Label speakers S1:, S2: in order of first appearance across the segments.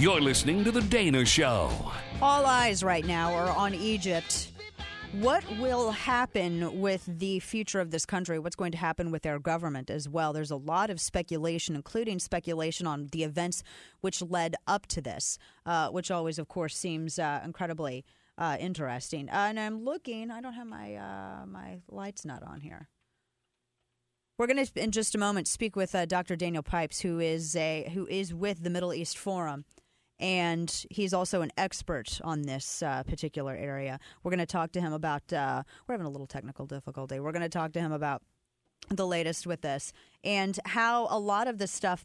S1: You're listening to The Dana Show.
S2: All eyes right now are on Egypt. What will happen with the future of this country? What's going to happen with their government as well? There's a lot of speculation, including speculation on the events which led up to this, which always, of course, seems incredibly interesting. And I'm looking. I don't have my lights not on here. We're going to, in just a moment, speak with Dr. Daniel Pipes, who is with the Middle East Forum. And he's also an expert on this particular area. We're going to talk to him about we're having a little technical difficulty. We're going to talk to him about the latest with this and how a lot of the steps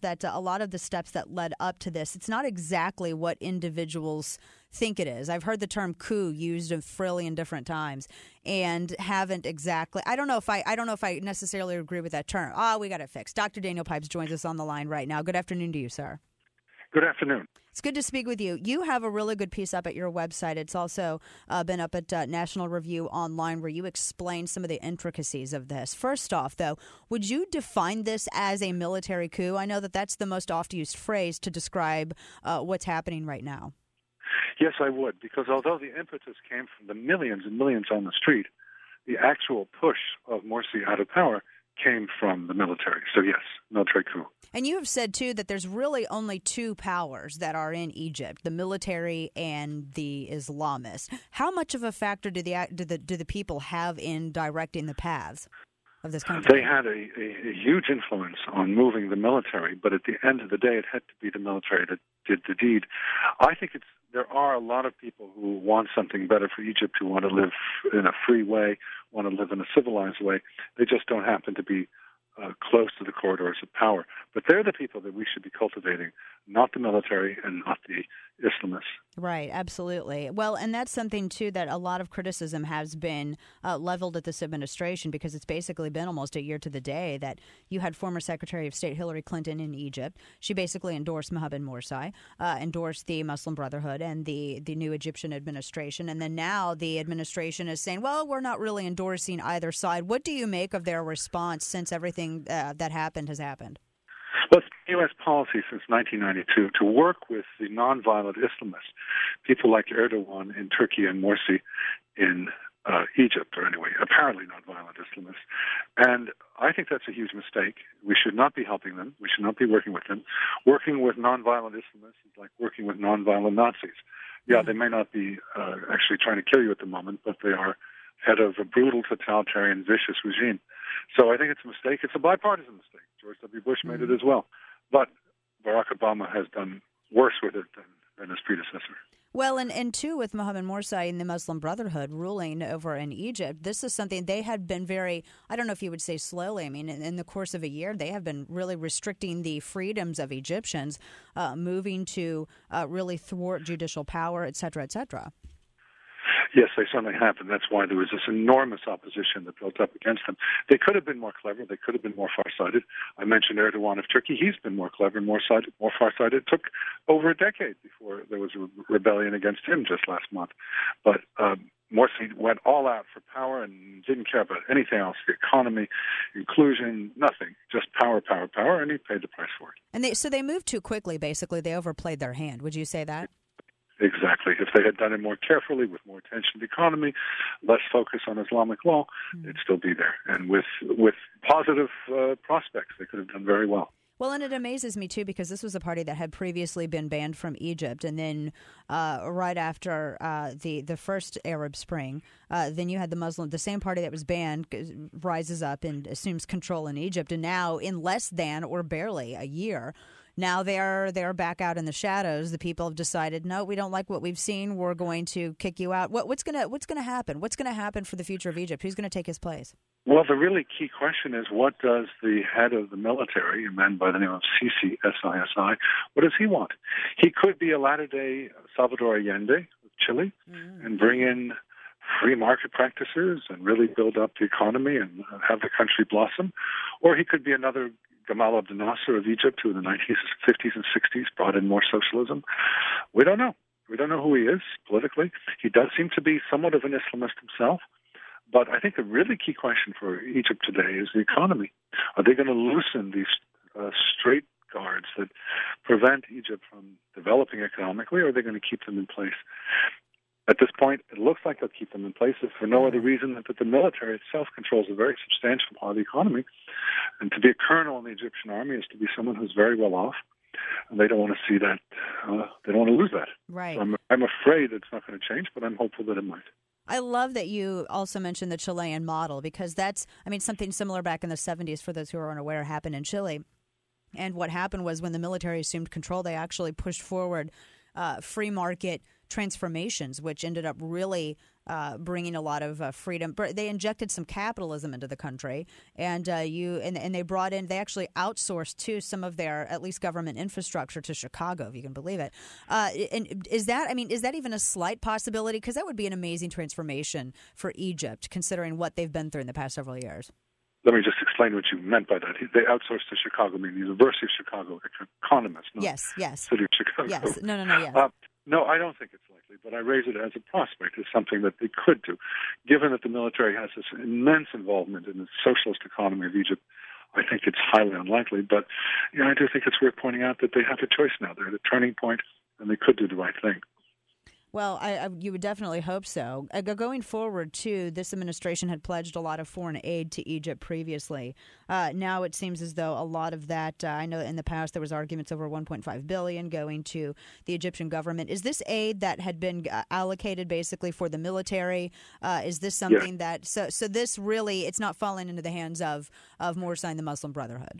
S2: that led up to this, it's not exactly what individuals think it is. I've heard the term coup used a trillion different times and haven't exactly. I don't know if I necessarily agree with that term. We got it fixed. Dr. Daniel Pipes joins us on the line right now. Good afternoon to you, sir.
S3: Good afternoon.
S2: It's good to speak with you. You have a really good piece up at your website. It's also been up at National Review Online, where you explain some of the intricacies of this. First off, though, would you define this as a military coup? I know that that's the most oft-used phrase to describe what's happening right now.
S3: Yes, I would, because although the impetus came from the millions and millions on the street, the actual push of Morsi out of power came from the military. So yes, military coup.
S2: And you have said, too, that there's really only two powers that are in Egypt, the military and the Islamists. How much of a factor do the people have in directing the paths of this country?
S3: They had a huge influence on moving the military, but at the end of the day, it had to be the military that did the deed. I think there are a lot of people who want something better for Egypt, who want to live in a free way, want to live in a civilized way. They just don't happen to be close to the corridors of power. But they're the people that we should be cultivating, not the military and not the Islamists.
S2: Right, absolutely. Well, and that's something, too, that a lot of criticism has been leveled at this administration, because it's basically been almost a year to the day that you had former Secretary of State Hillary Clinton in Egypt. She basically endorsed Mohammed Morsi, endorsed the Muslim Brotherhood and the new Egyptian administration. And then now the administration is saying, well, we're not really endorsing either side. What do you make of their response since everything that happened has happened?
S3: Well, it's been U.S. policy since 1992 to work with the nonviolent Islamists, people like Erdogan in Turkey and Morsi in Egypt, or anyway, apparently nonviolent Islamists. And I think that's a huge mistake. We should not be helping them. We should not be working with them. Working with nonviolent Islamists is like working with nonviolent Nazis. Yeah, they may not be actually trying to kill you at the moment, but they are head of a brutal, totalitarian, vicious regime. So I think it's a mistake. It's a bipartisan mistake. George W. Bush made it as well. But Barack Obama has done worse with it than his predecessor.
S2: Well, and too, with Mohammed Morsi and the Muslim Brotherhood ruling over in Egypt, this is something they had been very, I don't know if you would say slowly, I mean, in the course of a year, they have been really restricting the freedoms of Egyptians, moving to really thwart judicial power, et cetera, et cetera.
S3: Yes, they certainly have, and that's why there was this enormous opposition that built up against them. They could have been more clever. They could have been more farsighted. I mentioned Erdogan of Turkey. He's been more clever and more farsighted. It took over a decade before there was a rebellion against him just last month. But Morsi went all out for power and didn't care about anything else, the economy, inclusion, nothing, just power, power, power, and he paid the price for it.
S2: And so they moved too quickly, basically. They overplayed their hand. Would you say that?
S3: Exactly. If they had done it more carefully, with more attention to the economy, less focus on Islamic law, it'd still be there. And with positive prospects, they could have done very well.
S2: Well, and it amazes me, too, because this was a party that had previously been banned from Egypt. And then right after the first Arab Spring, then you had the same party that was banned rises up and assumes control in Egypt. And now, in less than or barely a year, now they're back out in the shadows. The people have decided, no, we don't like what we've seen. We're going to kick you out. What's going to happen? What's going to happen for the future of Egypt? Who's going to take his place?
S3: Well, the really key question is, what does the head of the military, a man by the name of Sisi, S-I-S-I, what does he want? He could be a latter-day Salvador Allende of Chile and bring in free market practices and really build up the economy and have the country blossom. Or he could be another Gamal Abdel Nasser of Egypt, who in the 1950s and 60s brought in more socialism. We don't know. We don't know who he is politically. He does seem to be somewhat of an Islamist himself. But I think the really key question for Egypt today is the economy. Are they going to loosen these safeguards that prevent Egypt from developing economically, or are they going to keep them in place? At this point, it looks like they'll keep them in place if for no other reason than that the military itself controls a very substantial part of the economy. And to be a colonel in the Egyptian army is to be someone who's very well off. And they don't want to see that. They don't want to lose that.
S2: Right.
S3: So I'm afraid it's not going to change, but I'm hopeful that it might.
S2: I love that you also mentioned the Chilean model, because that's, something similar back in the 70s, for those who are unaware, happened in Chile. And what happened was when the military assumed control, they actually pushed forward free market transformations, which ended up really bringing a lot of freedom. They injected some capitalism into the country, and they brought in. They actually outsourced to some of their, at least, government infrastructure to Chicago, if you can believe it. And is that even a slight possibility? Because that would be an amazing transformation for Egypt, considering what they've been through in the past several years.
S3: Let me just explain what you meant by that. They outsourced to Chicago, meaning the University of Chicago economists, not
S2: yes.
S3: City of Chicago.
S2: Yes. No, yes.
S3: No, I don't think it's likely, but I raise it as a prospect, as something that they could do. Given that the military has this immense involvement in the socialist economy of Egypt, I think it's highly unlikely. But I do think it's worth pointing out that they have a choice now. They're at a turning point, and they could do the right thing.
S2: Well, you would definitely hope so. Going forward, too, this administration had pledged a lot of foreign aid to Egypt previously. Now it seems as though a lot of that, I know in the past there was arguments over $1.5 billion going to the Egyptian government. Is this aid that had been allocated basically for the military? Is this something that, so this really, it's not falling into the hands of Morsi and the Muslim Brotherhood?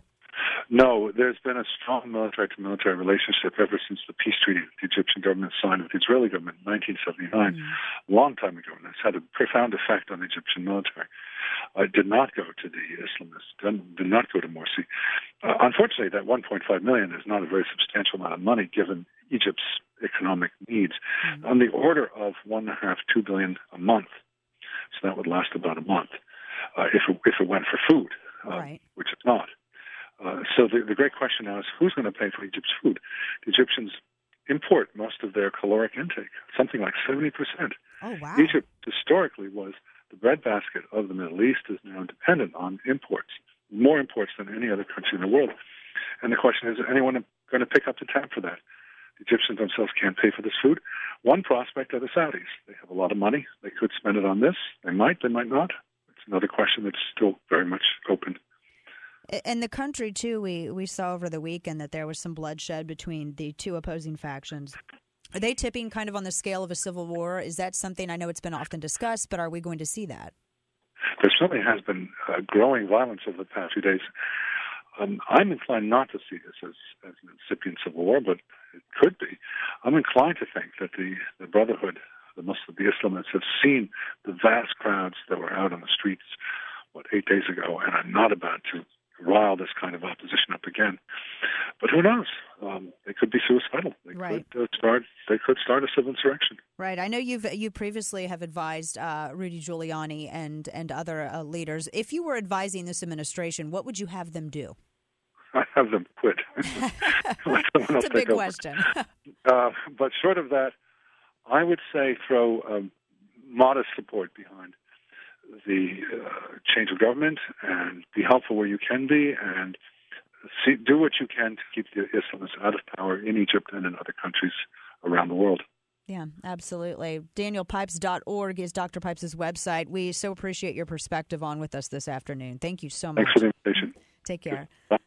S3: No, there's been a strong military-to-military relationship ever since the peace treaty that the Egyptian government signed with the Israeli government in 1979, a long time ago, and it's had a profound effect on the Egyptian military. It did not go to the Islamists, did not go to Morsi. Unfortunately, that $1.5 million is not a very substantial amount of money given Egypt's economic needs, on the order of $1.5–2 billion a month. So that would last about a month if it went for food,
S2: right.
S3: Which it's not. So the great question now is who's going to pay for Egypt's food? The Egyptians import most of their caloric intake, something like 70%.
S2: Oh, wow.
S3: Egypt historically was the breadbasket of the Middle East, is now dependent on imports, more imports than any other country in the world. And the question is anyone going to pick up the tab for that? The Egyptians themselves can't pay for this food. One prospect are the Saudis. They have a lot of money. They could spend it on this. They might not. It's another question that's still very much open.
S2: In the country, too, we saw over the weekend that there was some bloodshed between the two opposing factions. Are they tipping kind of on the scale of a civil war? Is that something, I know it's been often discussed, but are we going to see that?
S3: There certainly has been growing violence over the past few days. I'm inclined not to see this as an incipient civil war, but it could be. I'm inclined to think that the Brotherhood, the Islamists, have seen the vast crowds that were out on the streets, 8 days ago, and are not about to rile this kind of opposition up again. But who knows? They could be suicidal. They could start a civil insurrection.
S2: Right. I know you previously have advised Rudy Giuliani and other leaders. If you were advising this administration, what would you have them do?
S3: I have them quit.
S2: That's a big question.
S3: But short of that, I would say throw modest support behind the change of government and be helpful where you can be and do what you can to keep the Islamists out of power in Egypt and in other countries around the world.
S2: Yeah, absolutely. DanielPipes.org is Dr. Pipes' website. We so appreciate your perspective on with us this afternoon. Thank you so much.
S3: Thanks for the invitation.
S2: Take care.
S3: Bye.